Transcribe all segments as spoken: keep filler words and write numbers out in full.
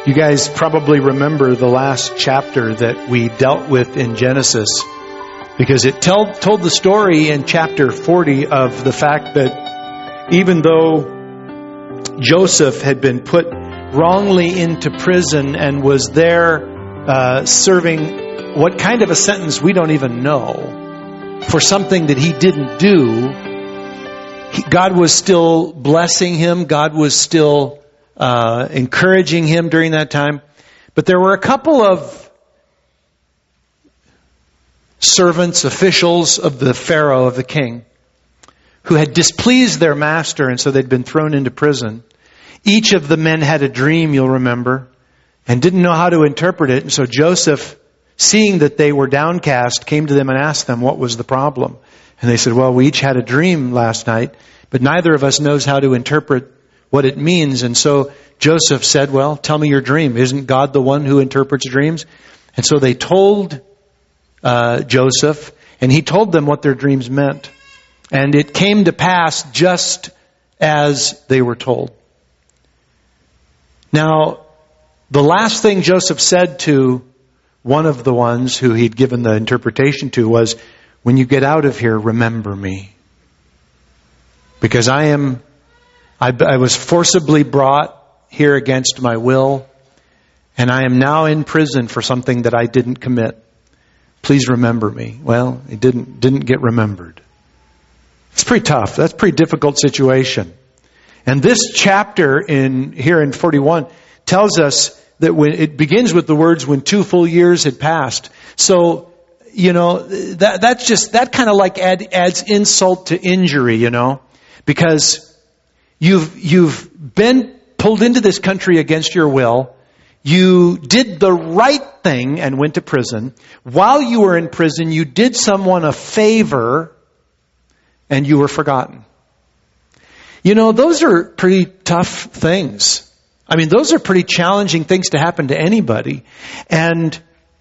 You guys probably remember the last chapter that we dealt with in Genesis, because it tell, told the story in chapter forty of the fact that even though Joseph had been put wrongly into prison and was there uh, serving what kind of a sentence we don't even know for something that he didn't do, he, God was still blessing him. God was still Uh, encouraging him during that time. But there were a couple of servants, officials of the Pharaoh, of the king, who had displeased their master, and so they'd been thrown into prison. Each of the men had a dream, you'll remember, and didn't know how to interpret it. And so Joseph, seeing that they were downcast, came to them and asked them what was the problem. And they said, well, we each had a dream last night, but neither of us knows how to interpret what it means. And so Joseph said, well, tell me your dream. Isn't God the one who interprets dreams? And so they told uh, Joseph, and he told them what their dreams meant. And it came to pass just as they were told. Now, the last thing Joseph said to one of the ones who he'd given the interpretation to was, when you get out of here, remember me. Because I am I, I was forcibly brought here against my will, and I am now in prison for something that I didn't commit. Please remember me. Well, he didn't didn't get remembered. It's pretty tough. That's a pretty difficult situation. And this chapter in here in forty-one tells us that when it begins with the words, when two full years had passed. So, you know, that that's just that kind of like add, adds insult to injury, you know, because You've, you've been pulled into this country against your will. You did the right thing and went to prison. While you were in prison, you did someone a favor and you were forgotten. You know, those are pretty tough things. I mean, those are pretty challenging things to happen to anybody. And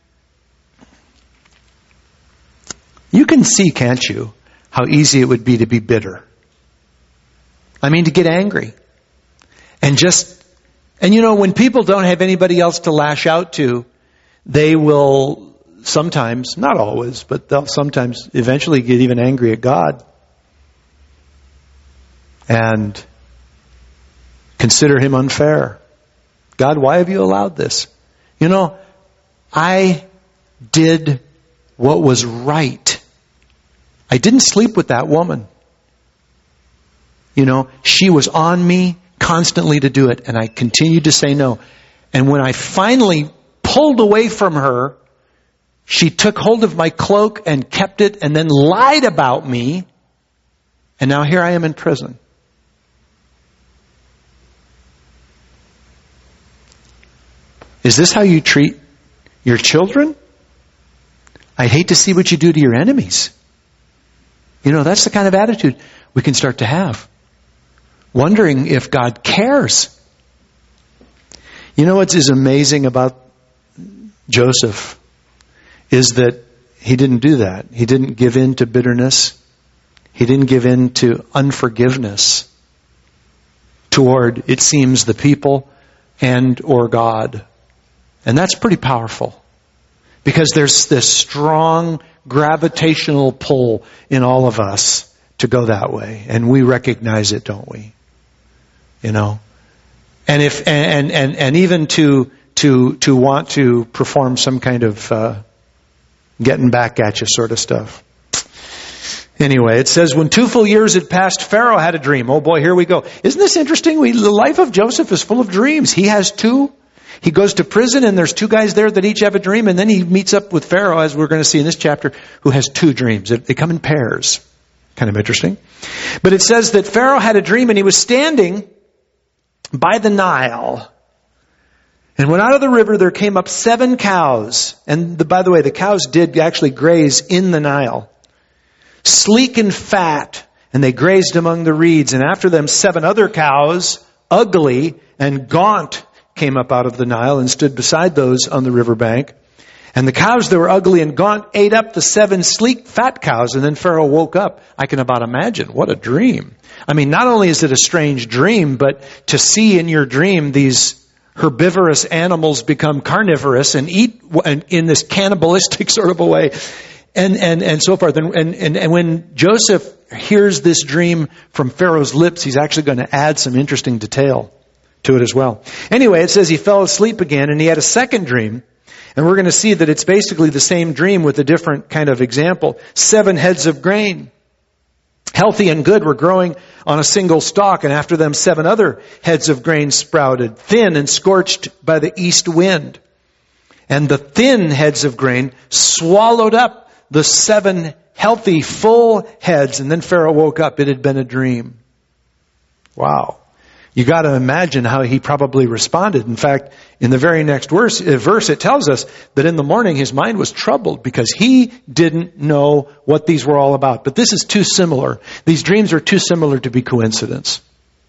you can see, can't you, how easy it would be to be bitter. I mean, to get angry. And just, and you know, when people don't have anybody else to lash out to, they will sometimes, not always, but they'll sometimes eventually get even angry at God. And consider Him unfair. God, why have you allowed this? You know, I did what was right. I didn't sleep with that woman. You know, she was on me constantly to do it, and I continued to say no. And when I finally pulled away from her, she took hold of my cloak and kept it and then lied about me. And now here I am in prison. Is this how you treat your children? I'd hate to see what you do to your enemies. You know, that's the kind of attitude we can start to have. Wondering if God cares. You know what is amazing about Joseph is that he didn't do that. He didn't give in to bitterness. He didn't give in to unforgiveness toward, it seems, the people and or God. And that's pretty powerful. Because there's this strong gravitational pull in all of us to go that way. And we recognize it, don't we? You know? And if and and and even to to to want to perform some kind of uh, getting back at you sort of stuff. Anyway, it says, when two full years had passed, Pharaoh had a dream. Oh boy, here we go. Isn't this interesting? We, the life of Joseph is full of dreams. He has two. He goes to prison and there's two guys there that each have a dream. And then he meets up with Pharaoh, as we're going to see in this chapter, who has two dreams. They come in pairs. Kind of interesting. But it says that Pharaoh had a dream and he was standing by the Nile. And when out of the river there came up seven cows. And the, by the way, the cows did actually graze in the Nile. Sleek and fat. And they grazed among the reeds. And after them seven other cows, ugly and gaunt, came up out of the Nile and stood beside those on the riverbank. And the cows that were ugly and gaunt ate up the seven sleek, fat cows. And then Pharaoh woke up. I can about imagine. What a dream. I mean, not only is it a strange dream, but to see in your dream these herbivorous animals become carnivorous and eat in this cannibalistic sort of a way, and and and so forth. And and and when Joseph hears this dream from Pharaoh's lips, he's actually going to add some interesting detail to it as well. Anyway, it says he fell asleep again, and he had a second dream. And we're going to see that it's basically the same dream with a different kind of example. Seven heads of grain, healthy and good, were growing on a single stalk, and after them seven other heads of grain sprouted, thin and scorched by the east wind. And the thin heads of grain swallowed up the seven healthy, full heads. And then Pharaoh woke up. It had been a dream. Wow. You got to imagine how he probably responded. In fact, in the very next verse, verse, it tells us that in the morning his mind was troubled because he didn't know what these were all about. But this is too similar. These dreams are too similar to be coincidence.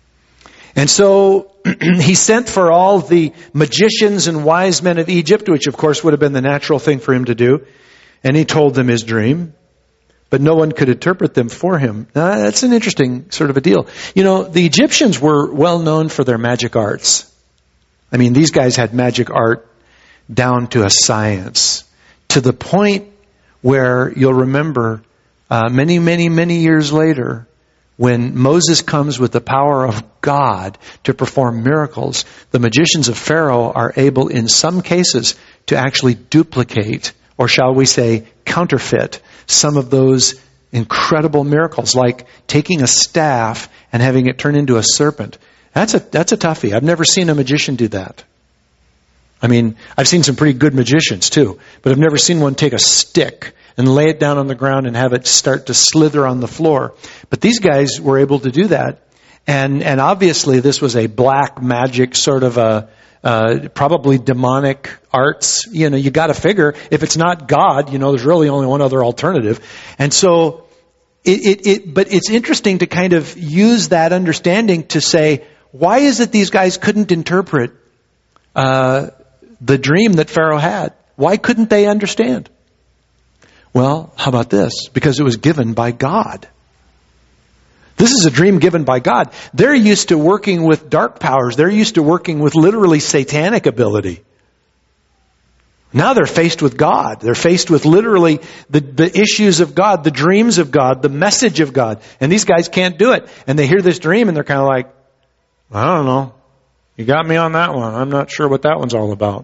And so he sent for all the magicians and wise men of Egypt, which of course would have been the natural thing for him to do. And he told them his dream. But no one could interpret them for him. Now, that's an interesting sort of a deal. You know, the Egyptians were well known for their magic arts. I mean, these guys had magic art down to a science. To the point where you'll remember uh, many, many, many years later, when Moses comes with the power of God to perform miracles, the magicians of Pharaoh are able, in some cases, to actually duplicate, or shall we say, counterfeit, some of those incredible miracles, like taking a staff and having it turn into a serpent. That's a that's a toughie. I've never seen a magician do that. I mean, I've seen some pretty good magicians too, but I've never seen one take a stick and lay it down on the ground and have it start to slither on the floor. But these guys were able to do that. And and obviously this was a black magic sort of a Uh, probably demonic arts. You know, you got to figure if it's not God, you know, there's really only one other alternative. And so, it, it, it, but it's interesting to kind of use that understanding to say, why is it these guys couldn't interpret uh, the dream that Pharaoh had? Why couldn't they understand? Well, how about this? Because it was given by God. This is a dream given by God. They're used to working with dark powers. They're used to working with literally satanic ability. Now they're faced with God. They're faced with literally the, the issues of God, the dreams of God, the message of God. And these guys can't do it. And they hear this dream and they're kind of like, I don't know. You got me on that one. I'm not sure what that one's all about.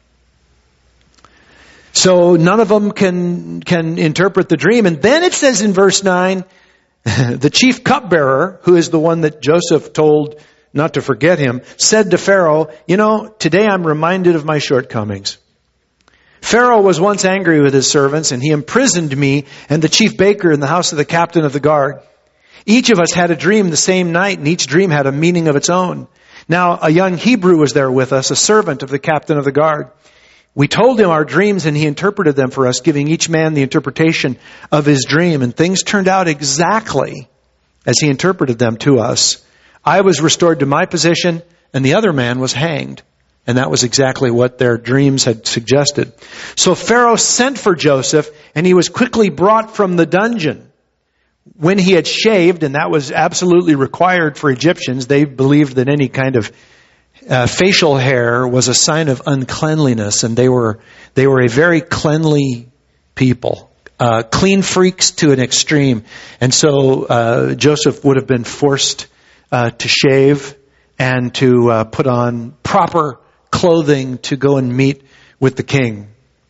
So none of them can, can interpret the dream. And then it says in verse nine, the chief cupbearer, who is the one that Joseph told not to forget him, said to Pharaoh, you know, today I'm reminded of my shortcomings. Pharaoh was once angry with his servants, and he imprisoned me and the chief baker in the house of the captain of the guard. Each of us had a dream the same night, and each dream had a meaning of its own. Now, a young Hebrew was there with us, a servant of the captain of the guard. We told him our dreams and he interpreted them for us, giving each man the interpretation of his dream. And things turned out exactly as he interpreted them to us. I was restored to my position and the other man was hanged. And that was exactly what their dreams had suggested. So Pharaoh sent for Joseph and he was quickly brought from the dungeon. When he had shaved, and that was absolutely required for Egyptians, they believed that any kind of Uh, facial hair was a sign of uncleanliness, and they were they were a very cleanly people, uh, clean freaks to an extreme. And so uh, Joseph would have been forced uh, to shave and to uh, put on proper clothing to go and meet with the king.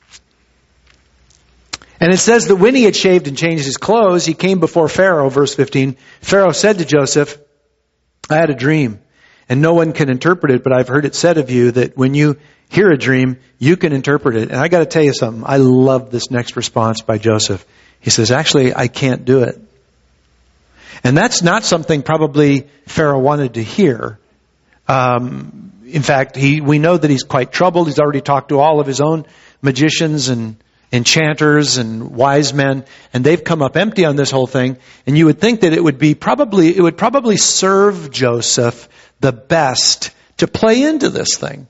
And it says that when he had shaved and changed his clothes, he came before Pharaoh, verse fifteen. Pharaoh said to Joseph, I had a dream. And no one can interpret it, but I've heard it said of you that when you hear a dream, you can interpret it. And I got to tell you something. I love this next response by Joseph. He says, actually, I can't do it. And that's not something probably Pharaoh wanted to hear. Um, in fact, he we know that he's quite troubled. He's already talked to all of his own magicians and enchanters and wise men, and they've come up empty on this whole thing. And you would think that it would be probably it would probably serve Joseph the best to play into this thing.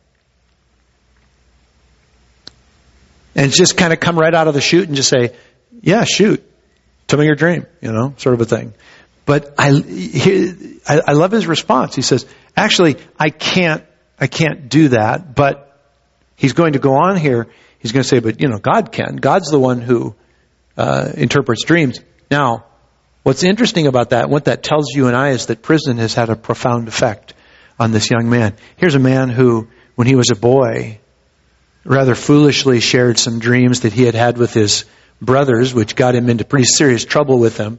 And just kind of come right out of the chute and just say, yeah, shoot. Tell me your dream, you know, sort of a thing. But I, he, I, I love his response. He says, actually, I can't, I can't do that. But he's going to go on here. He's going to say, but you know, God can. God's the one who uh, interprets dreams. Now, what's interesting about that, what that tells you and I, is that prison has had a profound effect on this young man. Here's a man who, when he was a boy, rather foolishly shared some dreams that he had had with his brothers, which got him into pretty serious trouble with them.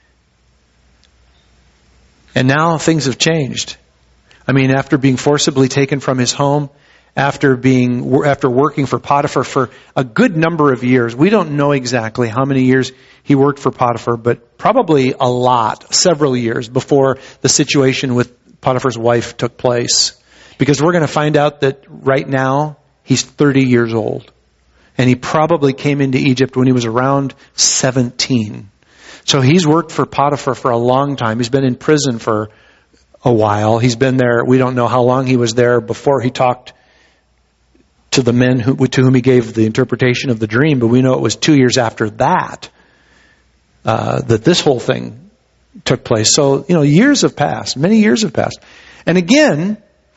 And now things have changed. I mean, after being forcibly taken from his home, after being after working for Potiphar for a good number of years, we don't know exactly how many years he worked for Potiphar, but probably a lot, several years before the situation with Potiphar's wife took place. Because we're going to find out that right now he's thirty years old. And he probably came into Egypt when he was around seventeen. So he's worked for Potiphar for a long time. He's been in prison for a while. He's been there. We don't know how long he was there before he talked to the men who, to whom he gave the interpretation of the dream. But we know it was two years after that uh, that this whole thing took place. So, you know, years have passed. Many years have passed. And again,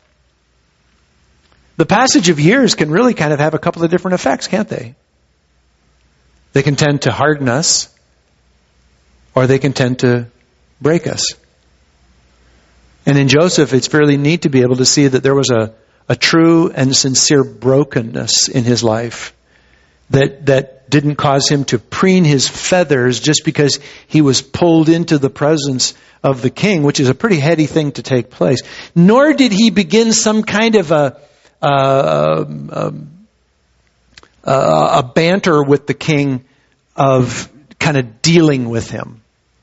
the passage of years can really kind of have a couple of different effects, can't they? They can tend to harden us, or they can tend to break us. And in Joseph, it's fairly neat to be able to see that there was a, a true and sincere brokenness in his life that, that didn't cause him to preen his feathers just because he was pulled into the presence of the king, which is a pretty heady thing to take place. Nor did he begin some kind of a Uh, um, uh, a banter with the king of kind of dealing with him.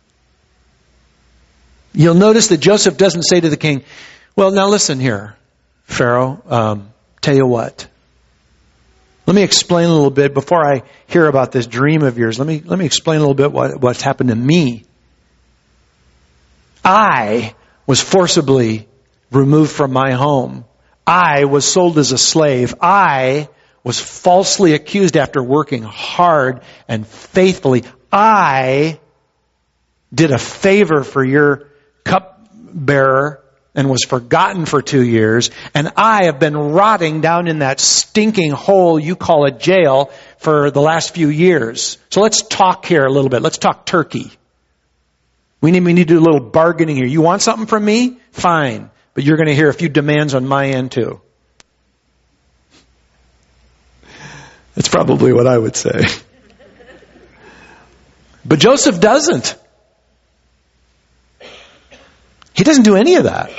You'll notice that Joseph doesn't say to the king, well, now listen here, Pharaoh, um, tell you what. Let me explain a little bit before I hear about this dream of yours. Let me, let me explain a little bit what, what's happened to me. I was forcibly removed from my home. I was sold as a slave. I was falsely accused after working hard and faithfully. I did a favor for your cupbearer and was forgotten for two years. And I have been rotting down in that stinking hole you call a jail for the last few years. So let's talk here a little bit. Let's talk turkey. We need, we need to do a little bargaining here. You want something from me? Fine. But you're going to hear a few demands on my end too. That's probably what I would say. But Joseph doesn't. He doesn't do any of that.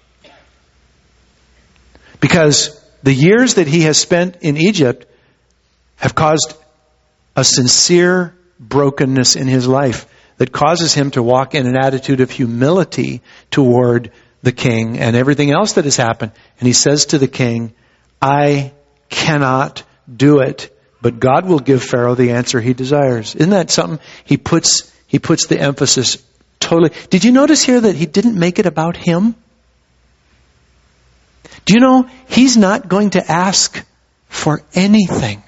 Because the years that he has spent in Egypt have caused a sincere brokenness in his life that causes him to walk in an attitude of humility toward the king and everything else that has happened. And he says to the king, I cannot do it, but God will give Pharaoh the answer he desires. Isn't that something? He puts, he puts the emphasis totally. Did you notice here that he didn't make it about him? Do you know, he's not going to ask for anything.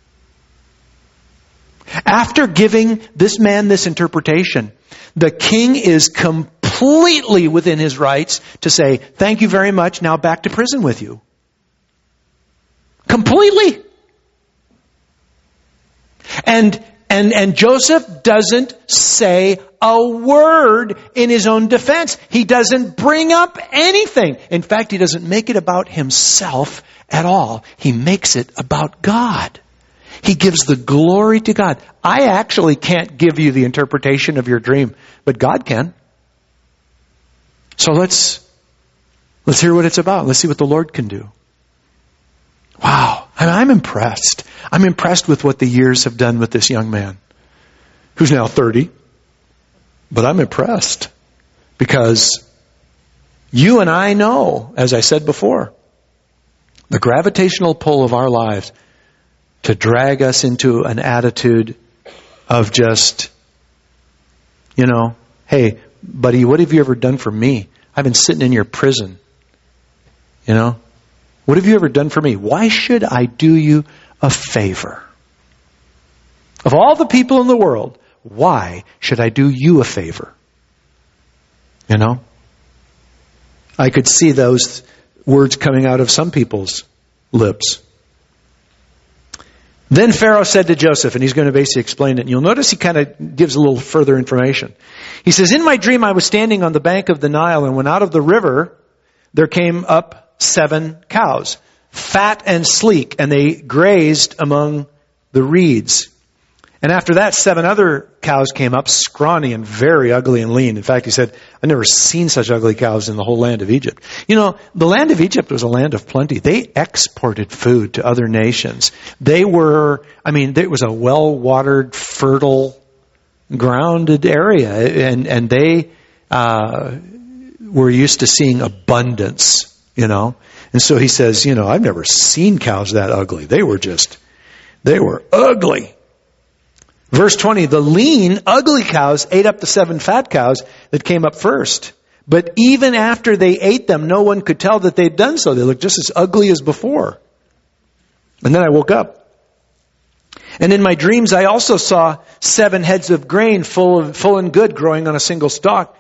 After giving this man this interpretation, the king is completely completely within his rights to say, thank you very much, now back to prison with you. Completely. And, and, and Joseph doesn't say a word in his own defense. He doesn't bring up anything. In fact, he doesn't make it about himself at all. He makes it about God. He gives the glory to God. I actually can't give you the interpretation of your dream, but God can. So let's, let's hear what it's about. Let's see what the Lord can do. Wow. I mean, I'm impressed. I'm impressed with what the years have done with this young man who's now thirty. But I'm impressed because you and I know, as I said before, the gravitational pull of our lives to drag us into an attitude of just, you know, hey, buddy, what have you ever done for me? I've been sitting in your prison. You know? What have you ever done for me? Why should I do you a favor? Of all the people in the world, why should I do you a favor? You know? I could see those words coming out of some people's lips. Then Pharaoh said to Joseph, and he's going to basically explain it. And you'll notice he kind of gives a little further information. He says, in my dream I was standing on the bank of the Nile, and when out of the river there came up seven cows, fat and sleek, and they grazed among the reeds. And after that, seven other cows came up, scrawny and very ugly and lean. In fact, he said, I've never seen such ugly cows in the whole land of Egypt. You know, the land of Egypt was a land of plenty. They exported food to other nations. They were, I mean, it was a well-watered, fertile, grounded area. And, and they uh, were used to seeing abundance, you know. And so he says, you know, I've never seen cows that ugly. They were just, they were ugly. Verse twenty, the lean, ugly cows ate up the seven fat cows that came up first. But even after they ate them, no one could tell that they'd done so. They looked just as ugly as before. And then I woke up. And in my dreams, I also saw seven heads of grain full of, full and good growing on a single stalk.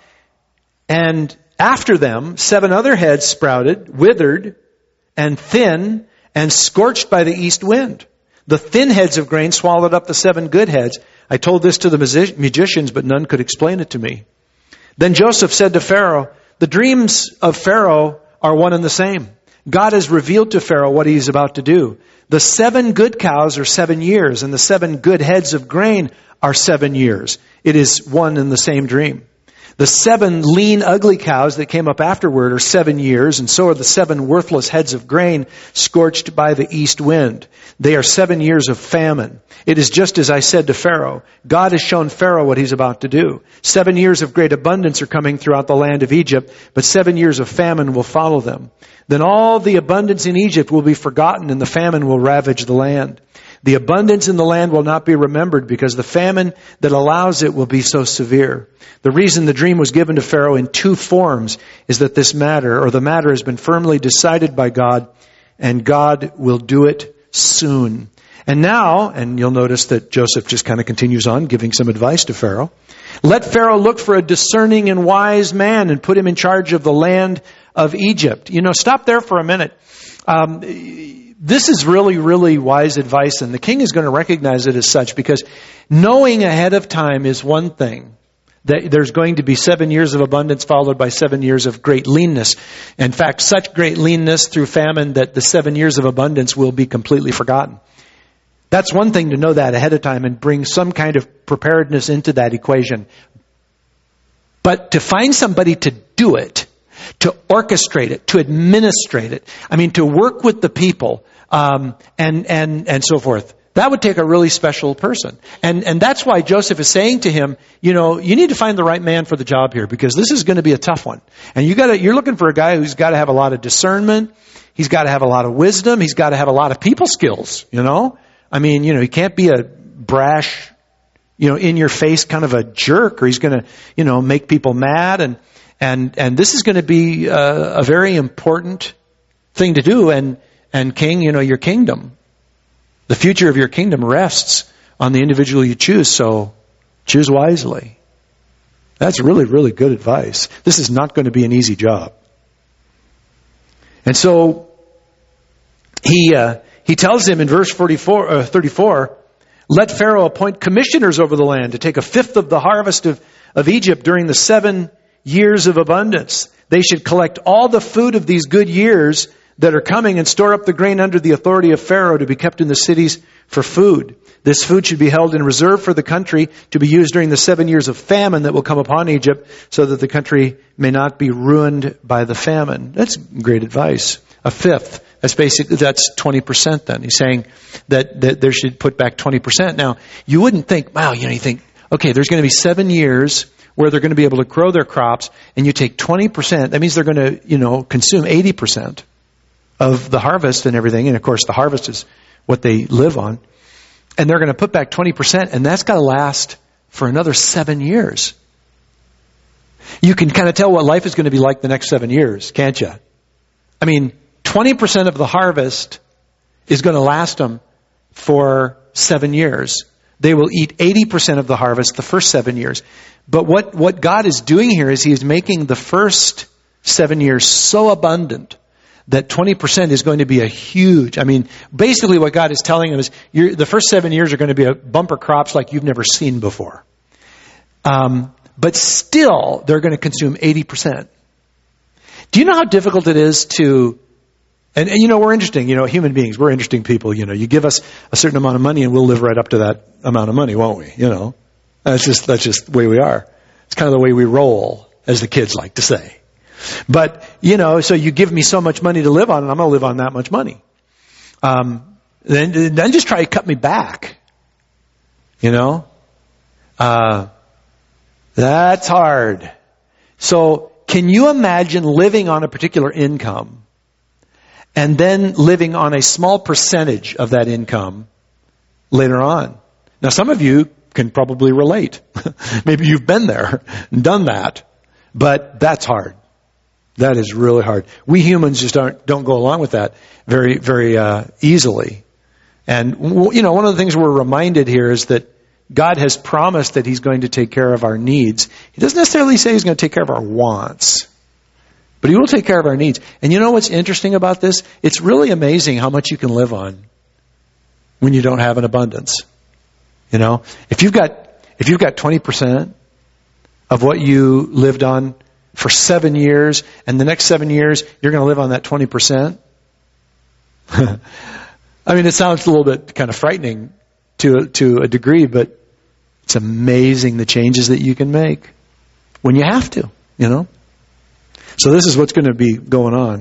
And after them, seven other heads sprouted, withered, and thin, and scorched by the east wind. The thin heads of grain swallowed up the seven good heads. I told this to the magicians, but none could explain it to me. Then Joseph said to Pharaoh, the dreams of Pharaoh are one and the same. God has revealed to Pharaoh what he is about to do. The seven good cows are seven years, and the seven good heads of grain are seven years. It is one and the same dream. The seven lean, ugly cows that came up afterward are seven years, and so are the seven worthless heads of grain scorched by the east wind. They are seven years of famine. It is just as I said to Pharaoh. God has shown Pharaoh what he's about to do. Seven years of great abundance are coming throughout the land of Egypt, but seven years of famine will follow them. Then all the abundance in Egypt will be forgotten, and the famine will ravage the land. The abundance in the land will not be remembered because the famine that allows it will be so severe. The reason the dream was given to Pharaoh in two forms is that this matter, or the matter, has been firmly decided by God, and God will do it soon. And now, and you'll notice that Joseph just kind of continues on giving some advice to Pharaoh. Let Pharaoh look for a discerning and wise man and put him in charge of the land of Egypt. You know, stop there for a minute. Um, This is really, really wise advice, and the king is going to recognize it as such, because knowing ahead of time is one thing. That there's going to be seven years of abundance followed by seven years of great leanness. In fact, such great leanness through famine that the seven years of abundance will be completely forgotten. That's one thing to know that ahead of time and bring some kind of preparedness into that equation. But to find somebody to do it, to orchestrate it, to administrate it, I mean, to work with the people, um, and, and, and so forth. That would take a really special person. And, and that's why Joseph is saying to him, you know, you need to find the right man for the job here, because this is going to be a tough one. And you gotta, you're looking for a guy who's got to have a lot of discernment. He's got to have a lot of wisdom. He's got to have a lot of people skills, you know? I mean, you know, he can't be a brash, you know, in your face kind of a jerk, or he's going to, you know, make people mad. And, And and this is going to be a, a very important thing to do. And, and king, you know, your kingdom, the future of your kingdom rests on the individual you choose. So choose wisely. That's really, really good advice. This is not going to be an easy job. And so he uh, he tells him in verse forty-four, uh, thirty-four, let Pharaoh appoint commissioners over the land to take a fifth of the harvest of, of Egypt during the seven years of abundance. They should collect all the food of these good years that are coming and store up the grain under the authority of Pharaoh to be kept in the cities for food. This food should be held in reserve for the country to be used during the seven years of famine that will come upon Egypt, so that the country may not be ruined by the famine. That's great advice. A fifth. That's basically, that's twenty percent then. He's saying that, that there should put back twenty percent. Now, you wouldn't think, wow, you know, you think, okay, there's going to be seven years where they're going to be able to grow their crops, and you take twenty percent, that means they're going to, you know, consume eighty percent of the harvest and everything. And of course, the harvest is what they live on. And they're going to put back twenty percent, and that's got to last for another seven years. You can kind of tell what life is going to be like the next seven years, can't you? I mean, twenty percent of the harvest is going to last them for seven years. They will eat eighty percent of the harvest the first seven years. But what, what God is doing here is He is making the first seven years so abundant that twenty percent is going to be a huge, I mean, basically what God is telling him is you're, the first seven years are going to be a bumper crops like you've never seen before. Um, but still, they're going to consume eighty percent. Do you know how difficult it is to, and, and you know, we're interesting, you know, human beings, we're interesting people, you know, you give us a certain amount of money and we'll live right up to that amount of money, won't we? You know, that's just, that's just the way we are. It's kind of the way we roll, as the kids like to say. But, you know, so you give me so much money to live on, and I'm going to live on that much money. Um, then, then just try to cut me back. You know? Uh, that's hard. So, can you imagine living on a particular income and then living on a small percentage of that income later on? Now, some of you can probably relate. Maybe you've been there and done that. But that's hard. That is really hard. We humans just aren't, don't go along with that very, very uh, easily. And, you know, one of the things we're reminded here is that God has promised that He's going to take care of our needs. He doesn't necessarily say He's going to take care of our wants, but He will take care of our needs. And you know what's interesting about this? It's really amazing how much you can live on when you don't have an abundance. You know, if you've got, if you've got twenty percent of what you lived on for seven years, and the next seven years, you're going to live on that twenty percent. I mean, it sounds a little bit kind of frightening to, to a degree, but it's amazing the changes that you can make when you have to, you know. So this is what's going to be going on.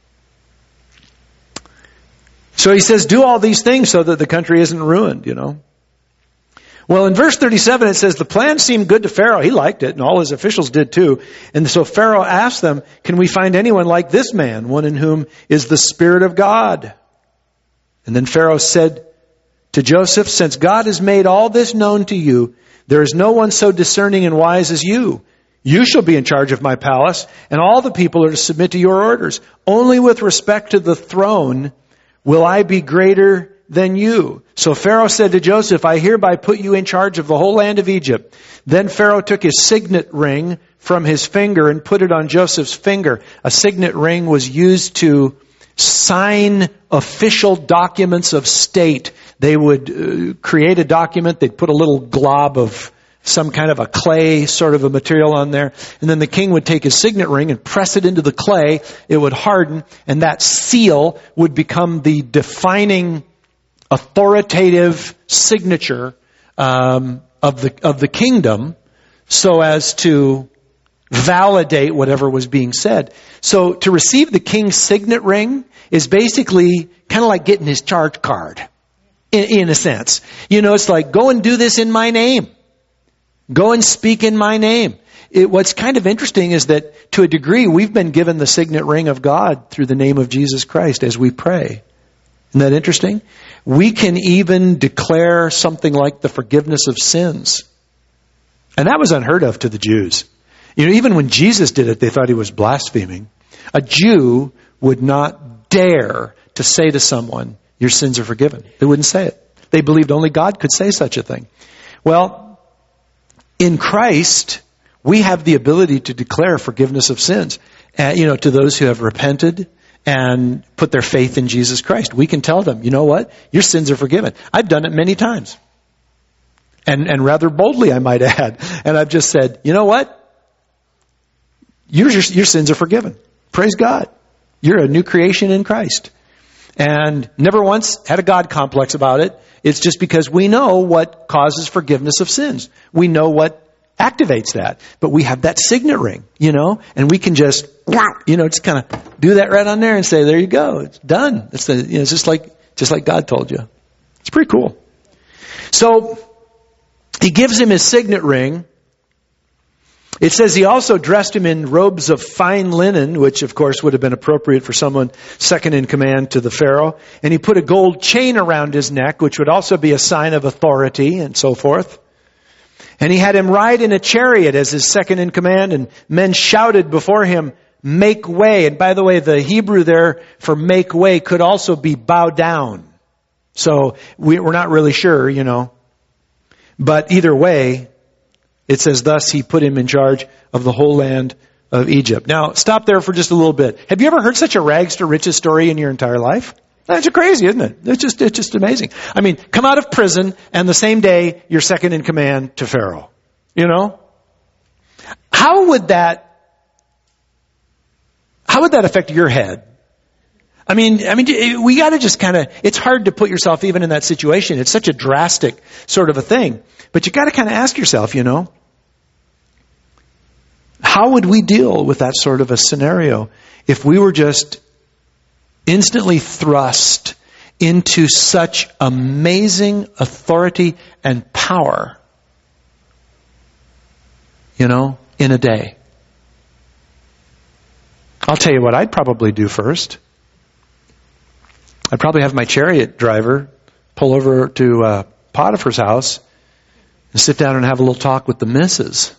So he says, do all these things so that the country isn't ruined, you know. Well, in verse thirty-seven, it says, the plan seemed good to Pharaoh. He liked it, and all his officials did too. And so Pharaoh asked them, can we find anyone like this man, one in whom is the Spirit of God? And then Pharaoh said to Joseph, since God has made all this known to you, there is no one so discerning and wise as you. You shall be in charge of my palace, and all the people are to submit to your orders. Only with respect to the throne will I be greater than you. So Pharaoh said to Joseph, I hereby put you in charge of the whole land of Egypt. Then Pharaoh took his signet ring from his finger and put it on Joseph's finger. A signet ring was used to sign official documents of state. They would uh, create a document, they'd put a little glob of some kind of a clay sort of a material on there, and then the king would take his signet ring and press it into the clay. It would harden, and that seal would become the defining authoritative signature um, of the of the kingdom, so as to validate whatever was being said. So to receive the king's signet ring is basically kind of like getting his charge card, in, in a sense. You know, it's like, go and do this in my name. Go and speak in my name. It, what's kind of interesting is that to a degree we've been given the signet ring of God through the name of Jesus Christ as we pray. Isn't that interesting? We can even declare something like the forgiveness of sins. And that was unheard of to the Jews. You know, even when Jesus did it, they thought he was blaspheming. A Jew would not dare to say to someone, your sins are forgiven. They wouldn't say it. They believed only God could say such a thing. Well, in Christ, we have the ability to declare forgiveness of sins, uh, you know, to those who have repented and put their faith in Jesus Christ. We can tell them, you know what? Your sins are forgiven. I've done it many times. And, and rather boldly, I might add. And I've just said, you know what? Your, your, your sins are forgiven. Praise God. You're a new creation in Christ. And never once had a God complex about it. It's just because we know what causes forgiveness of sins. We know what activates that. But we have that signet ring, you know, and we can just, you know, just kind of do that right on there and say, there you go. It's done. It's, the, you know, it's just like, just like God told you. It's pretty cool. So he gives him his signet ring. It says he also dressed him in robes of fine linen, which of course would have been appropriate for someone second in command to the Pharaoh. And he put a gold chain around his neck, which would also be a sign of authority and so forth. And he had him ride in a chariot as his second in command, and men shouted before him, make way. And by the way, the Hebrew there for make way could also be bow down. So we're not really sure, you know. But either way, it says, thus he put him in charge of the whole land of Egypt. Now, stop there for just a little bit. Have you ever heard such a rags to riches story in your entire life? That's crazy, isn't it? It's just, it's just amazing. I mean, come out of prison and the same day you're second in command to Pharaoh. You know? How would that, how would that affect your head? I mean, I mean, we gotta just kind of, it's hard to put yourself even in that situation. It's such a drastic sort of a thing. But you gotta kind of ask yourself, you know, how would we deal with that sort of a scenario if we were just instantly thrust into such amazing authority and power, you know, in a day? I'll tell you what I'd probably do first. I'd probably have my chariot driver pull over to uh, Potiphar's house and sit down and have a little talk with the missus.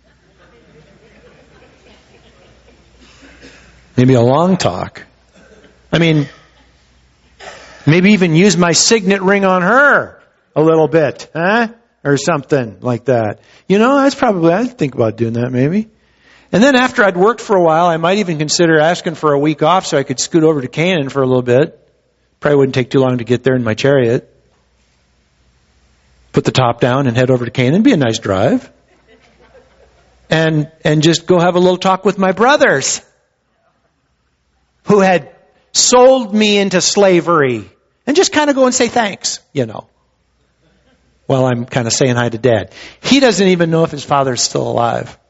Maybe a long talk. I mean, maybe even use my signet ring on her a little bit, huh? Or something like that. You know, that's probably, I'd think about doing that maybe. And then after I'd worked for a while, I might even consider asking for a week off so I could scoot over to Canaan for a little bit. Probably wouldn't take too long to get there in my chariot. Put the top down and head over to Canaan. Be a nice drive. And, and just go have a little talk with my brothers who had sold me into slavery, and just kind of go and say thanks, you know. Well, I'm kind of saying hi to Dad. He doesn't even know if his father's still alive.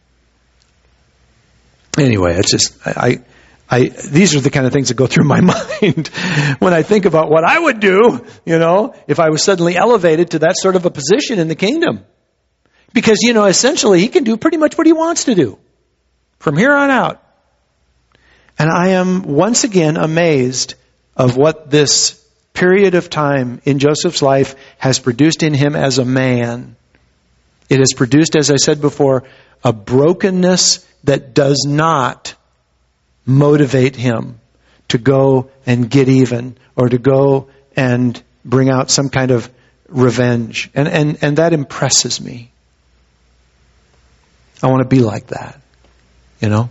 Anyway, it's just, I, I, these are the kind of things that go through my mind when I think about what I would do, you know, if I was suddenly elevated to that sort of a position in the kingdom. Because, you know, essentially he can do pretty much what he wants to do from here on out. And I am once again amazed of what this period of time in Joseph's life has produced in him as a man. It has produced, as I said before, a brokenness that does not motivate him to go and get even or to go and bring out some kind of revenge. And, and, and that impresses me. I want to be like that, you know.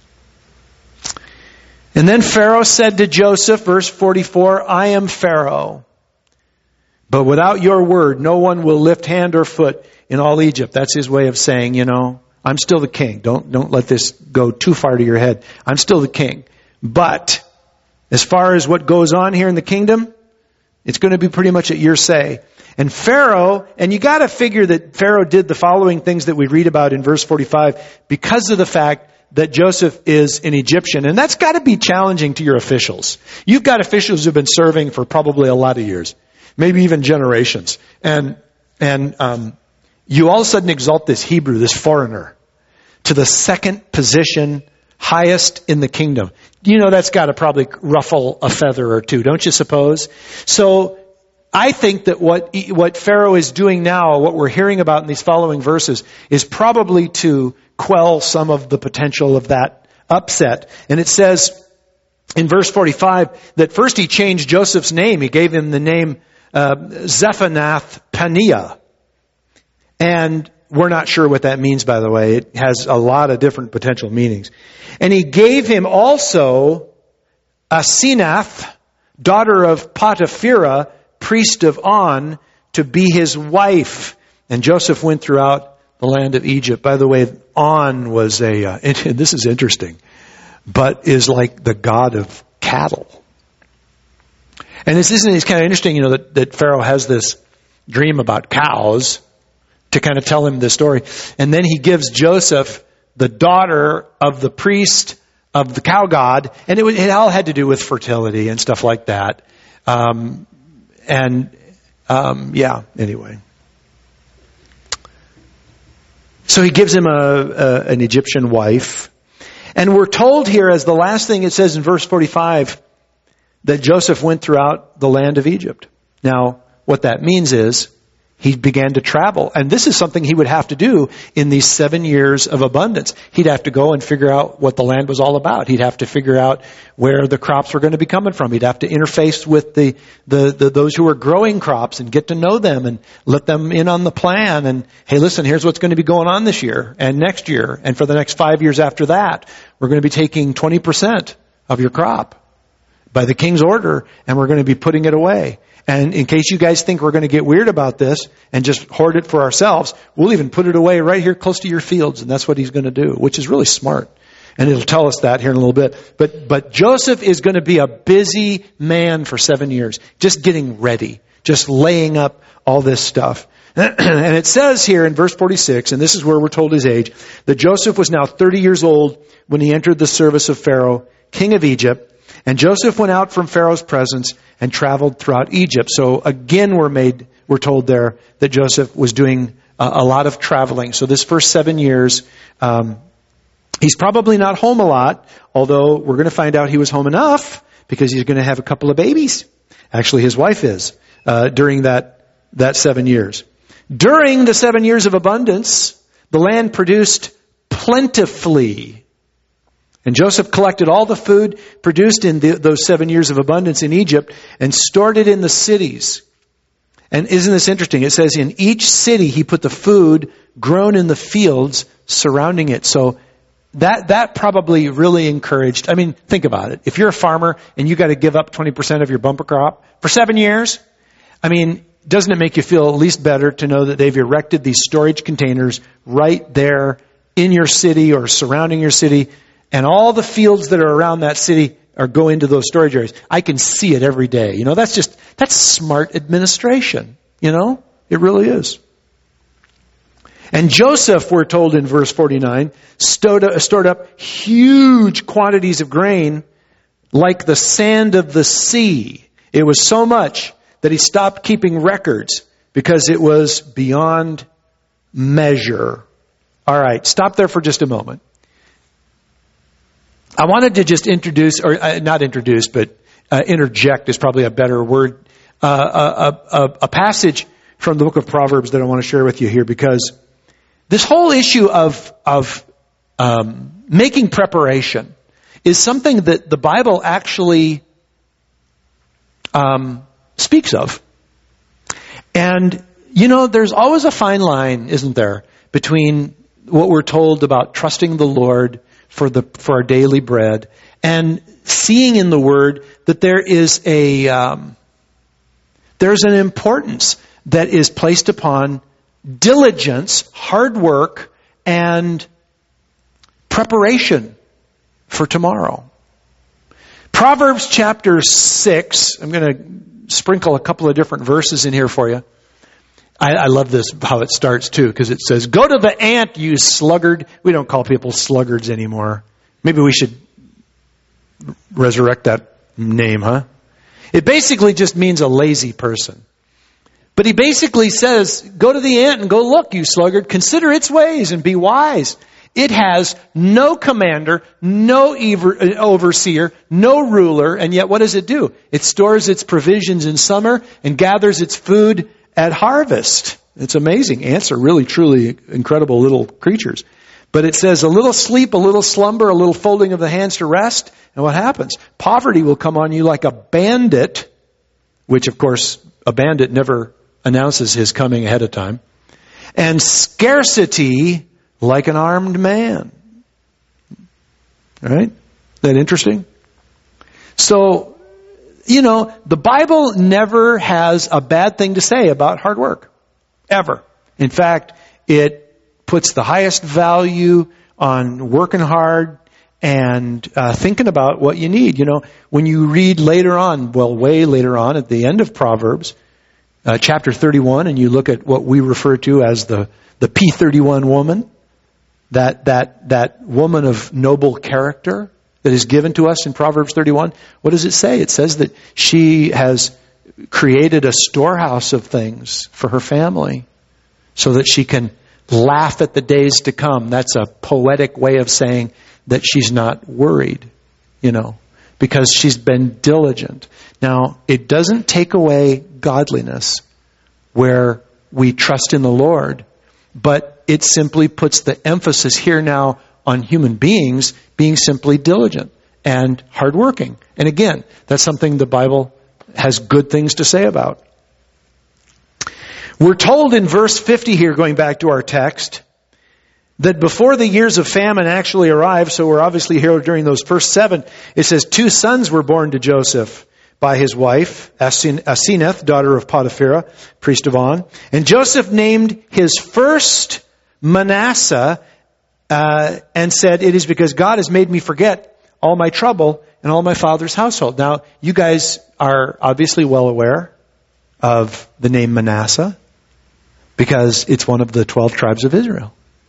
And then Pharaoh said to Joseph, verse forty-four, I am Pharaoh, but without your word, no one will lift hand or foot in all Egypt. That's his way of saying, you know, I'm still the king. Don't, don't let this go too far to your head. I'm still the king. But as far as what goes on here in the kingdom, it's going to be pretty much at your say. And Pharaoh, and you got to figure that Pharaoh did the following things that we read about in verse forty-five because of the fact that Joseph is an Egyptian. And that's got to be challenging to your officials. You've got officials who've been serving for probably a lot of years, maybe even generations. And, and, um, you all of a sudden exalt this Hebrew, this foreigner, to the second position, highest in the kingdom. You know, that's got to probably ruffle a feather or two, don't you suppose? So, I think that what, what Pharaoh is doing now, what we're hearing about in these following verses, is probably to quell some of the potential of that upset. And it says in verse forty-five that first he changed Joseph's name. He gave him the name uh, Zephanath Paneah. And we're not sure what that means, by the way. It has a lot of different potential meanings. And he gave him also Asenath, daughter of Potipharah, priest of On, to be his wife. And Joseph went throughout the land of Egypt. By the way, On was a, uh, and this is interesting, but is like the god of cattle. And this isn't, it's kind of interesting, you know, that, that Pharaoh has this dream about cows to kind of tell him this story. And then he gives Joseph the daughter of the priest of the cow god. And it, it all had to do with fertility and stuff like that. Um, and, um, yeah, anyway. So he gives him a, a an Egyptian wife. And we're told here as the last thing it says in verse forty-five that Joseph went throughout the land of Egypt. Now, what that means is he began to travel. And this is something he would have to do in these seven years of abundance. He'd have to go and figure out what the land was all about. He'd have to figure out where the crops were going to be coming from. He'd have to interface with the, the, the those who were growing crops and get to know them and let them in on the plan. And, hey, listen, here's what's going to be going on this year and next year. And for the next five years after that, we're going to be taking twenty percent of your crop by the king's order, and we're going to be putting it away. And in case you guys think we're going to get weird about this and just hoard it for ourselves, we'll even put it away right here close to your fields. And that's what he's going to do, which is really smart. And it'll tell us that here in a little bit. But, but Joseph is going to be a busy man for seven years, just getting ready, just laying up all this stuff. And it says here in verse forty-six, and this is where we're told his age, that Joseph was now thirty years old when he entered the service of Pharaoh, king of Egypt. And Joseph went out from Pharaoh's presence and traveled throughout Egypt. So again, we're made, we're told there that Joseph was doing a, a lot of traveling. So this first seven years, um, he's probably not home a lot, although we're going to find out he was home enough because he's going to have a couple of babies. Actually, his wife is, uh, during that, that seven years. During the seven years of abundance, the land produced plentifully. And Joseph collected all the food produced in the, those seven years of abundance in Egypt and stored it in the cities. And isn't this interesting? It says in each city he put the food grown in the fields surrounding it. So that that probably really encouraged. I mean, think about it. If you're a farmer and you got to give up twenty percent of your bumper crop for seven years, I mean, doesn't it make you feel at least better to know that they've erected these storage containers right there in your city or surrounding your city? And all the fields that are around that city are go into those storage areas. I can see it every day. You know, that's just, that's smart administration. You know, it really is. And Joseph, we're told in verse forty-nine, stored up, stored up huge quantities of grain like the sand of the sea. It was so much that he stopped keeping records because it was beyond measure. All right, stop there for just a moment. I wanted to just introduce, or uh, not introduce, but uh, interject is probably a better word, uh, a, a, a passage from the book of Proverbs that I want to share with you here, because this whole issue of of um, making preparation is something that the Bible actually um, speaks of. And, you know, there's always a fine line, isn't there, between what we're told about trusting the Lord for the for our daily bread and seeing in the Word that there is a um, there's an importance that is placed upon diligence, hard work, and preparation for tomorrow. Proverbs chapter six, I'm going to sprinkle a couple of different verses in here for you. I, I love this, how it starts too, because it says, "Go to the ant, you sluggard." We don't call people sluggards anymore. Maybe we should resurrect that name, huh? It basically just means a lazy person. But he basically says, go to the ant and go look, you sluggard. Consider its ways and be wise. It has no commander, no overseer, no ruler, and yet what does it do? It stores its provisions in summer and gathers its food at harvest. It's amazing. Ants are really, truly incredible little creatures. But it says a little sleep, a little slumber, a little folding of the hands to rest. And what happens? Poverty will come on you like a bandit, which of course a bandit never announces his coming ahead of time. And scarcity like an armed man. All right? Isn't that interesting? So, you know, the Bible never has a bad thing to say about hard work. Ever. In fact, it puts the highest value on working hard and uh, thinking about what you need. You know, when you read later on, well, way later on at the end of Proverbs, uh, chapter thirty-one, and you look at what we refer to as the, the P thirty-one woman, that, that, that woman of noble character that is given to us in Proverbs thirty-one, what does it say? It says that she has created a storehouse of things for her family so that she can laugh at the days to come. That's a poetic way of saying that she's not worried, you know, because she's been diligent. Now, it doesn't take away godliness where we trust in the Lord. But it simply puts the emphasis here now on human beings being simply diligent and hardworking. And again, that's something the Bible has good things to say about. We're told in verse fifty here, going back to our text, that before the years of famine actually arrived, so we're obviously here during those first seven, it says two sons were born to Joseph by his wife, Aseneth, daughter of Potipharah, priest of On. And Joseph named his first Manasseh uh, and said, "It is because God has made me forget all my trouble and all my father's household." Now, you guys are obviously well aware of the name Manasseh because it's one of the twelve tribes of Israel.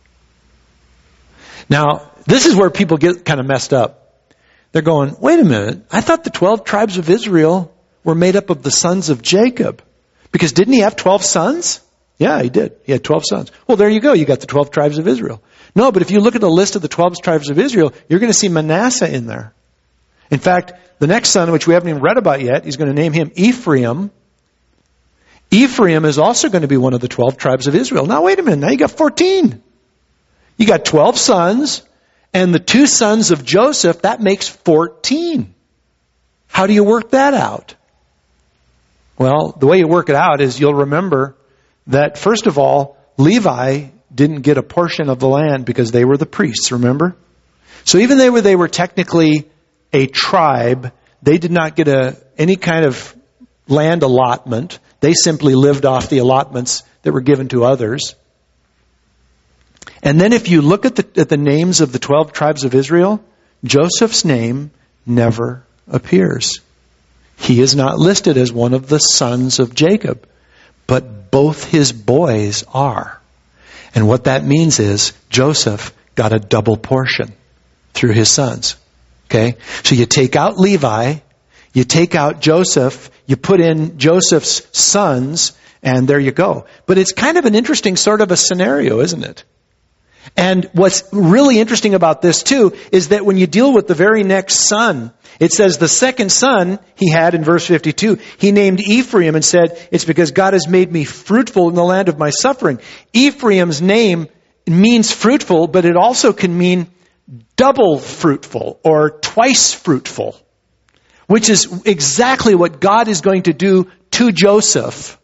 Now, this is where people get kind of messed up. They're going, wait a minute, I thought the twelve tribes of Israel were made up of the sons of Jacob. Because didn't he have twelve sons? Yeah, he did. He had twelve sons. Well, there you go. You got the twelve tribes of Israel. No, but if you look at the list of the twelve tribes of Israel, you're going to see Manasseh in there. In fact, the next son, which we haven't even read about yet, he's going to name him Ephraim. Ephraim is also going to be one of the twelve tribes of Israel. Now, wait a minute. Now you got fourteen. You got twelve sons, and the two sons of Joseph, that makes fourteen. How do you work that out? Well, the way you work it out is you'll remember that, first of all, Levi didn't get a portion of the land because they were the priests, remember? So even though they were technically a tribe, they did not get a any kind of land allotment. They simply lived off the allotments that were given to others. And then if you look at the, at the names of the twelve tribes of Israel, Joseph's name never appears. He is not listed as one of the sons of Jacob, but both his boys are. And what that means is Joseph got a double portion through his sons. Okay? So you take out Levi, you take out Joseph, you put in Joseph's sons, and there you go. But it's kind of an interesting sort of a scenario, isn't it? And what's really interesting about this too is that when you deal with the very next son, it says the second son he had in verse fifty-two, he named Ephraim and said, "It's because God has made me fruitful in the land of my suffering." Ephraim's name means fruitful, but it also can mean double fruitful or twice fruitful, which is exactly what God is going to do to Joseph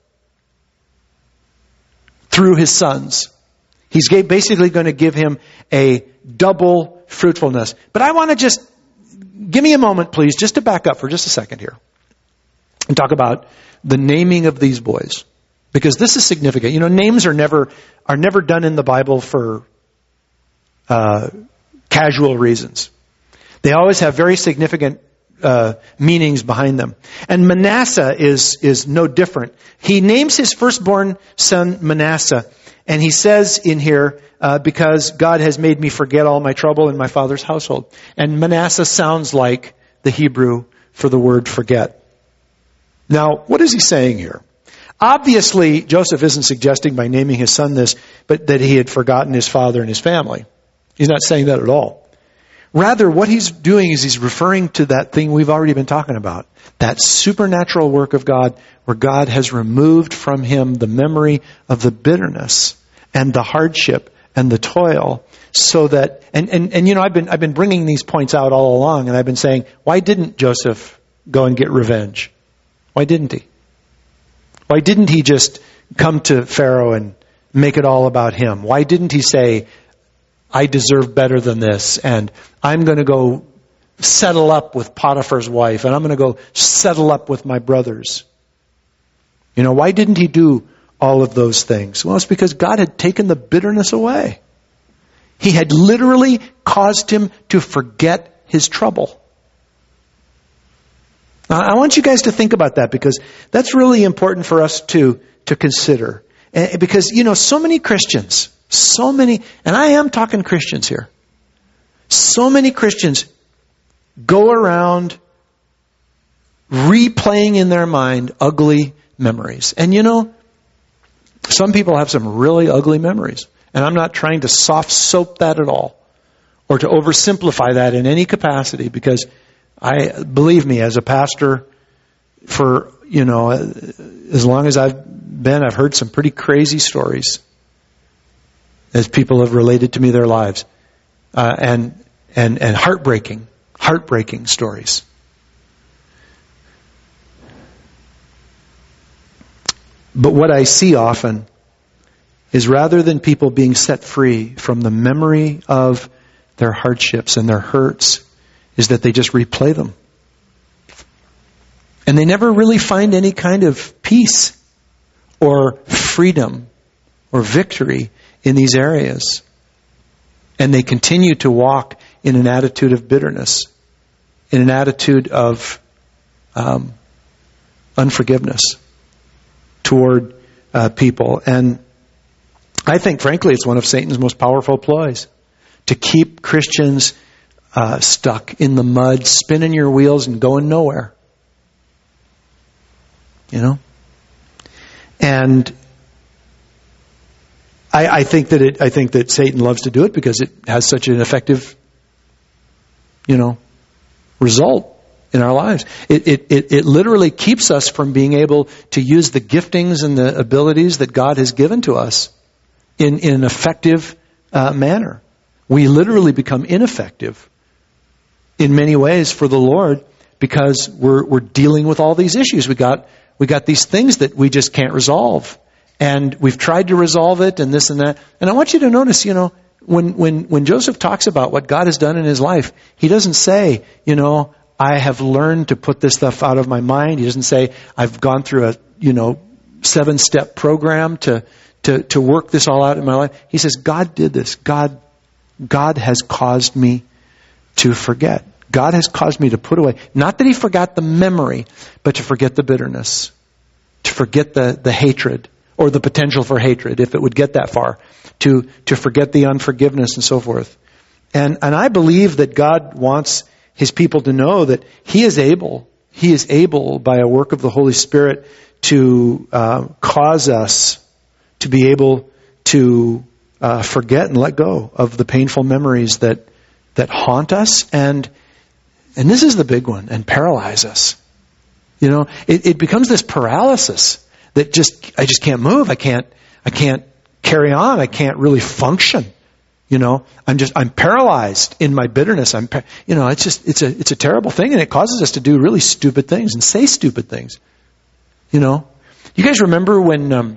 through his sons. He's basically going to give him a double fruitfulness. But I want to just, give me a moment, please, just to back up for just a second here and talk about the naming of these boys. Because this is significant. You know, names are never are never done in the Bible for uh, casual reasons. They always have very significant uh, meanings behind them. And Manasseh is is no different. He names his firstborn son Manasseh. And he says in here, uh, because God has made me forget all my trouble in my father's household. And Manasseh sounds like the Hebrew for the word forget. Now, what is he saying here? Obviously, Joseph isn't suggesting by naming his son this, but that he had forgotten his father and his family. He's not saying that at all. Rather, what he's doing is he's referring to that thing we've already been talking about. That supernatural work of God where God has removed from him the memory of the bitterness and the hardship and the toil so that, and, and, and you know, I've been, I've been bringing these points out all along and I've been saying, why didn't Joseph go and get revenge? Why didn't he? Why didn't he just come to Pharaoh and make it all about him? Why didn't he say, I deserve better than this, and I'm going to go settle up with Potiphar's wife, and I'm going to go settle up with my brothers? You know, why didn't he do all of those things? Well, it's because God had taken the bitterness away. He had literally caused him to forget his trouble. Now, I want you guys to think about that because that's really important for us to, to consider. And because, you know, so many Christians, so many, and I am talking Christians here, so many Christians go around replaying in their mind ugly memories. And you know, some people have some really ugly memories. And I'm not trying to soft soap that at all or to oversimplify that in any capacity because I, believe me, as a pastor for, you know, as long as I've Ben, I've heard some pretty crazy stories as people have related to me their lives. Uh, and, and, and heartbreaking, heartbreaking stories. But what I see often is rather than people being set free from the memory of their hardships and their hurts, is that they just replay them. And they never really find any kind of peace or freedom or victory in these areas. And they continue to walk in an attitude of bitterness, in an attitude of um, unforgiveness toward uh, people. And I think, frankly, it's one of Satan's most powerful ploys to keep Christians uh, stuck in the mud, spinning your wheels and going nowhere. You know? And I, I think that it, I think that Satan loves to do it because it has such an effective, you know, result in our lives. It, it, it, it literally keeps us from being able to use the giftings and the abilities that God has given to us in, in an effective uh, manner. We literally become ineffective in many ways for the Lord because we're, we're dealing with all these issues. We got, we got these things that we just can't resolve. And we've tried to resolve it and this and that. And I want you to notice, you know, when, when, when Joseph talks about what God has done in his life, he doesn't say, you know, I have learned to put this stuff out of my mind. He doesn't say, I've gone through a, you know, seven-step program to, to, to work this all out in my life. He says, God did this. God, God has caused me to forget. God has caused me to put away. Not that he forgot the memory, but to forget the bitterness, to forget the, the hatred, or the potential for hatred, if it would get that far, to, to forget the unforgiveness and so forth. And, and I believe that God wants his people to know that he is able, he is able by a work of the Holy Spirit to uh, cause us to be able to uh, forget and let go of the painful memories that, that haunt us and, and this is the big one, and paralyze us. You know, it, it becomes this paralysis that just, I just can't move. I can't, I can't carry on. I can't really function. You know, I'm just, I'm paralyzed in my bitterness. I'm, you know, it's just, it's a, it's a terrible thing, and it causes us to do really stupid things and say stupid things. You know, you guys remember when, um,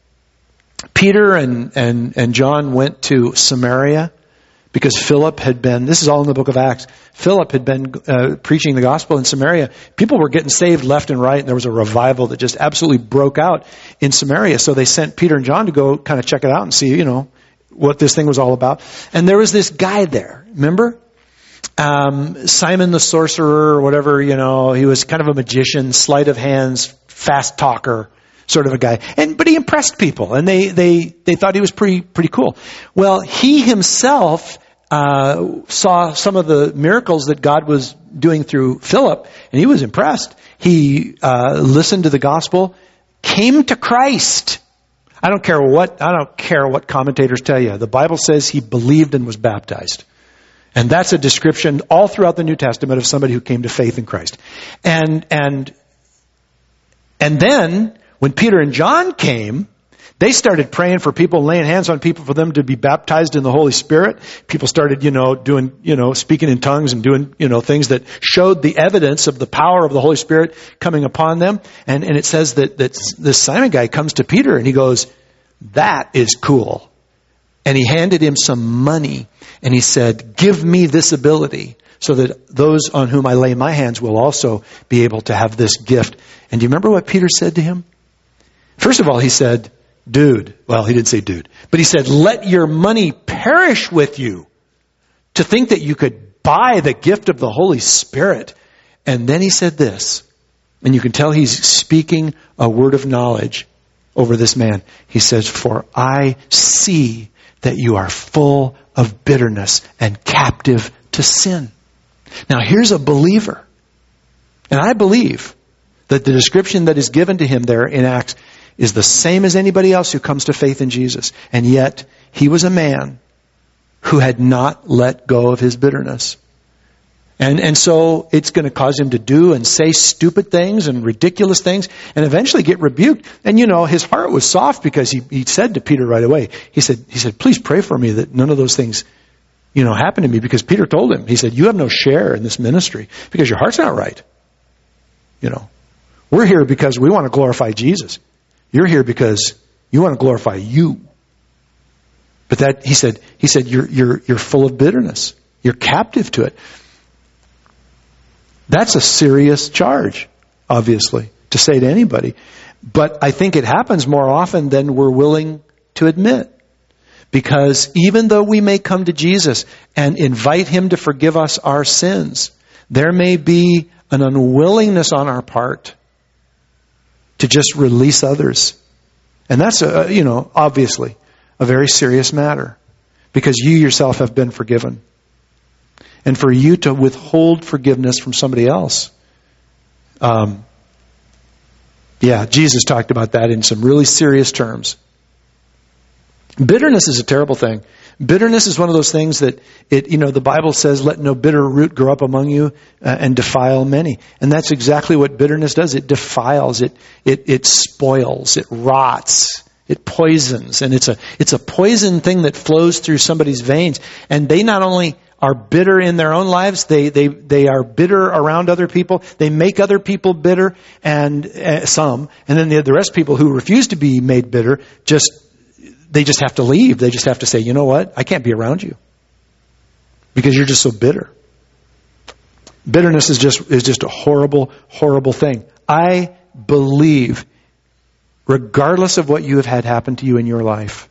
Peter and, and, and John went to Samaria because Philip had been, this is all in the book of Acts, Philip had been uh, preaching the gospel in Samaria. People were getting saved left and right, and there was a revival that just absolutely broke out in Samaria. So they sent Peter and John to go kind of check it out and see, you know, what this thing was all about. And there was this guy there, remember? Um, Simon the sorcerer or whatever, you know, he was kind of a magician, sleight of hands, fast talker, sort of a guy. And, but he impressed people, and they, they, they thought he was pretty, pretty cool. Well, he himself Uh, saw some of the miracles that God was doing through Philip, and he was impressed. He uh, listened to the gospel, came to Christ. I don't care what I don't care what commentators tell you. The Bible says he believed and was baptized, and that's a description all throughout the New Testament of somebody who came to faith in Christ. And and and then when Peter and John came, they started praying for people, laying hands on people for them to be baptized in the Holy Spirit. People started, you know, doing, you know, speaking in tongues and doing, you know, things that showed the evidence of the power of the Holy Spirit coming upon them. And, and it says that, that this Simon guy comes to Peter and he goes, that is cool. And he handed him some money and he said, give me this ability so that those on whom I lay my hands will also be able to have this gift. And do you remember what Peter said to him? First of all, he said, dude, well, he didn't say dude, but he said, let your money perish with you to think that you could buy the gift of the Holy Spirit. And then he said this, and you can tell he's speaking a word of knowledge over this man. He says, for I see that you are full of bitterness and captive to sin. Now here's a believer. And I believe that the description that is given to him there in Acts is the same as anybody else who comes to faith in Jesus. And yet, he was a man who had not let go of his bitterness. And, and so it's going to cause him to do and say stupid things and ridiculous things and eventually get rebuked. And you know, his heart was soft because he, he said to Peter right away, he said, he said, please pray for me that none of those things, you know, happen to me, because Peter told him, he said, you have no share in this ministry because your heart's not right. You know, we're here because we want to glorify Jesus. You're here because you want to glorify you. But that, he said, he said, you're, you're, you're full of bitterness. You're captive to it. That's a serious charge, obviously, to say to anybody. But I think it happens more often than we're willing to admit. Because even though we may come to Jesus and invite him to forgive us our sins, there may be an unwillingness on our part to just release others. And that's, a, you know, obviously a very serious matter, because you yourself have been forgiven. And for you to withhold forgiveness from somebody else, um, yeah, Jesus talked about that in some really serious terms. Bitterness is a terrible thing. Bitterness is one of those things that, it, you know, the Bible says, let no bitter root grow up among you uh, and defile many. And that's exactly what bitterness does. It defiles, it, it, it spoils, it rots, it poisons. And it's a, it's a poison thing that flows through somebody's veins. And they not only are bitter in their own lives, they, they, they are bitter around other people. They make other people bitter, and uh, some. And then the, the rest of people who refuse to be made bitter, just, they just have to leave. They just have to say, you know what? I can't be around you because you're just so bitter. Bitterness is just, is just a horrible, horrible thing. I believe, regardless of what you have had happen to you in your life,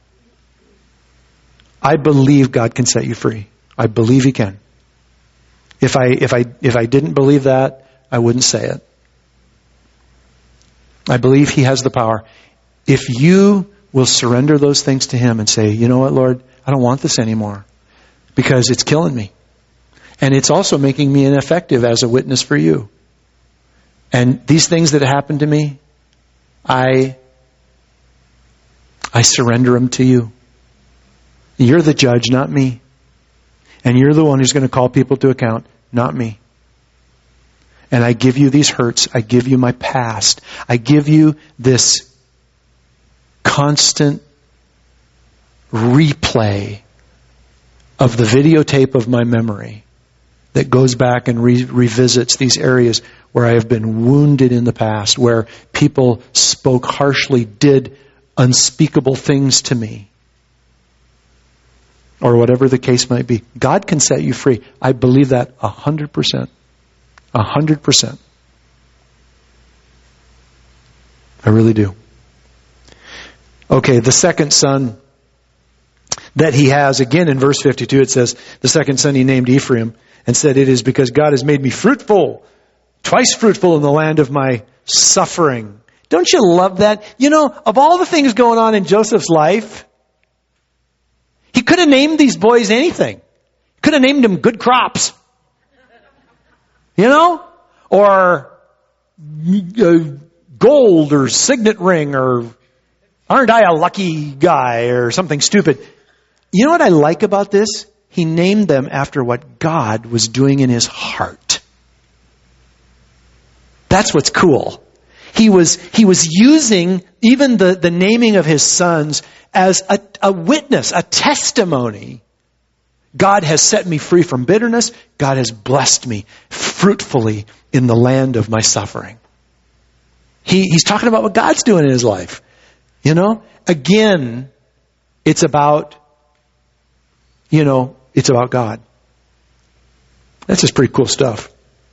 I believe God can set you free. I believe he can. If I, if I, if I didn't believe that, I wouldn't say it. I believe he has the power. If you will surrender those things to him and say, you know what, Lord, I don't want this anymore because it's killing me. And it's also making me ineffective as a witness for you. And these things that happened to me, I, I surrender them to you. You're the judge, not me. And you're the one who's going to call people to account, not me. And I give you these hurts. I give you my past. I give you this constant replay of the videotape of my memory that goes back and re- revisits these areas where I have been wounded in the past, where people spoke harshly, did unspeakable things to me, or whatever the case might be. God can set you free. I believe that a hundred percent. A hundred percent. I really do. Okay, the second son that he has, again in verse fifty-two, it says, the second son he named Ephraim, and said, it is because God has made me fruitful, twice fruitful in the land of my suffering. Don't you love that? You know, of all the things going on in Joseph's life, he could have named these boys anything. He could have named them good crops. You know? Or uh, gold or signet ring, or aren't I a lucky guy, or something stupid. You know what I like about this? He named them after what God was doing in his heart. That's what's cool. He was, he was using even the, the naming of his sons as a, a witness, a testimony. God has set me free from bitterness. God has blessed me fruitfully in the land of my suffering. He, he's talking about what God's doing in his life. You know, again, it's about, you know, it's about God. That's just pretty cool stuff.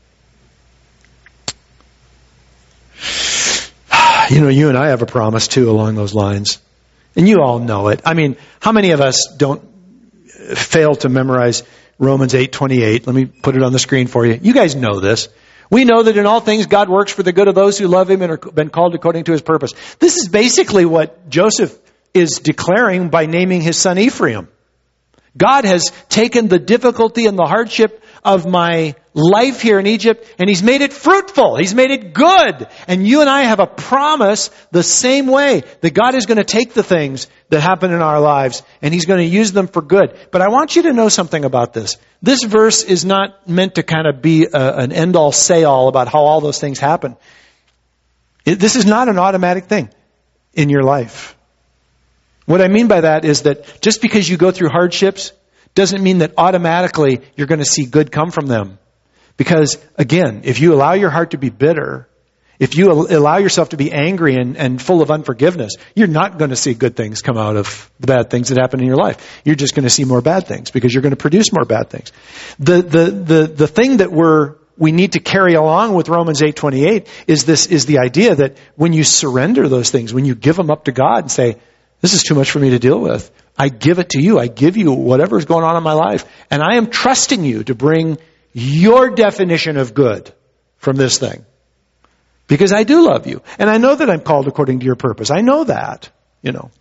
You know, you and I have a promise too along those lines. And you all know it. I mean, how many of us don't fail to memorize Romans eight twenty-eight? Let me put it on the screen for you. You guys know this. We know that in all things God works for the good of those who love him and are been called according to his purpose. This is basically what Joseph is declaring by naming his son Ephraim. God has taken the difficulty and the hardship of my life here in Egypt, and He's made it fruitful. He's made it good. And you and I have a promise the same way that God is going to take the things that happen in our lives and He's going to use them for good. But I want you to know something about this. This verse is not meant to kind of be a, an end-all, say-all about how all those things happen. It, this is not an automatic thing in your life. What I mean by that is that just because you go through hardships doesn't mean that automatically you're going to see good come from them. Because, again, if you allow your heart to be bitter, if you allow yourself to be angry and, and full of unforgiveness, you're not going to see good things come out of the bad things that happen in your life. You're just going to see more bad things because you're going to produce more bad things. The the the the thing that we're we need to carry along with Romans eight twenty-eight is this is the idea that when you surrender those things, when you give them up to God and say, this is too much for me to deal with, I give it to you. I give you whatever is going on in my life. And I am trusting you to bring your definition of good from this thing. Because I do love you. And I know that I'm called according to your purpose. I know that, you know.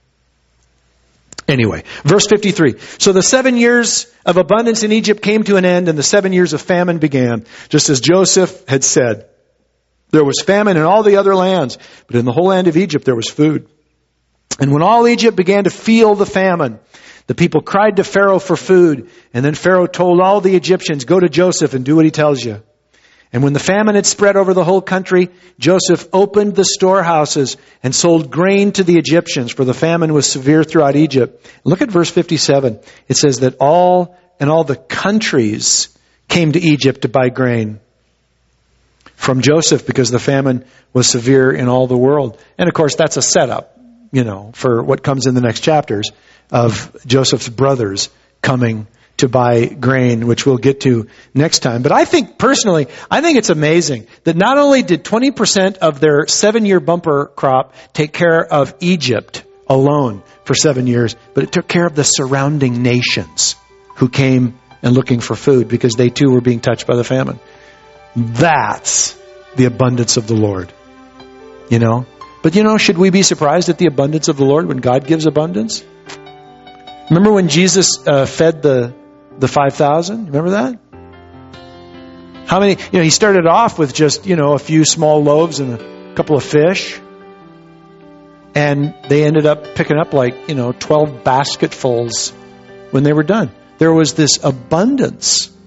Anyway, verse fifty-three. So the seven years of abundance in Egypt came to an end, and the seven years of famine began, just as Joseph had said. There was famine in all the other lands, but in the whole land of Egypt there was food. And when all Egypt began to feel the famine, the people cried to Pharaoh for food. And then Pharaoh told all the Egyptians, go to Joseph and do what he tells you. And when the famine had spread over the whole country, Joseph opened the storehouses and sold grain to the Egyptians, for the famine was severe throughout Egypt. Look at verse fifty-seven. It says that all and all the countries came to Egypt to buy grain from Joseph because the famine was severe in all the world. And of course, that's a setup, you know, for what comes in the next chapters of Joseph's brothers coming to buy grain, which we'll get to next time. But I think personally, I think it's amazing that not only did twenty percent of their seven-year bumper crop take care of Egypt alone for seven years, but it took care of the surrounding nations who came and looking for food because they too were being touched by the famine. That's the abundance of the Lord, you know. But you know, should we be surprised at the abundance of the Lord when God gives abundance? Remember when Jesus uh, fed the the five thousand? Remember that? How many, you know, he started off with just, you know, a few small loaves and a couple of fish. And they ended up picking up like, you know, twelve basketfuls when they were done. There was this abundance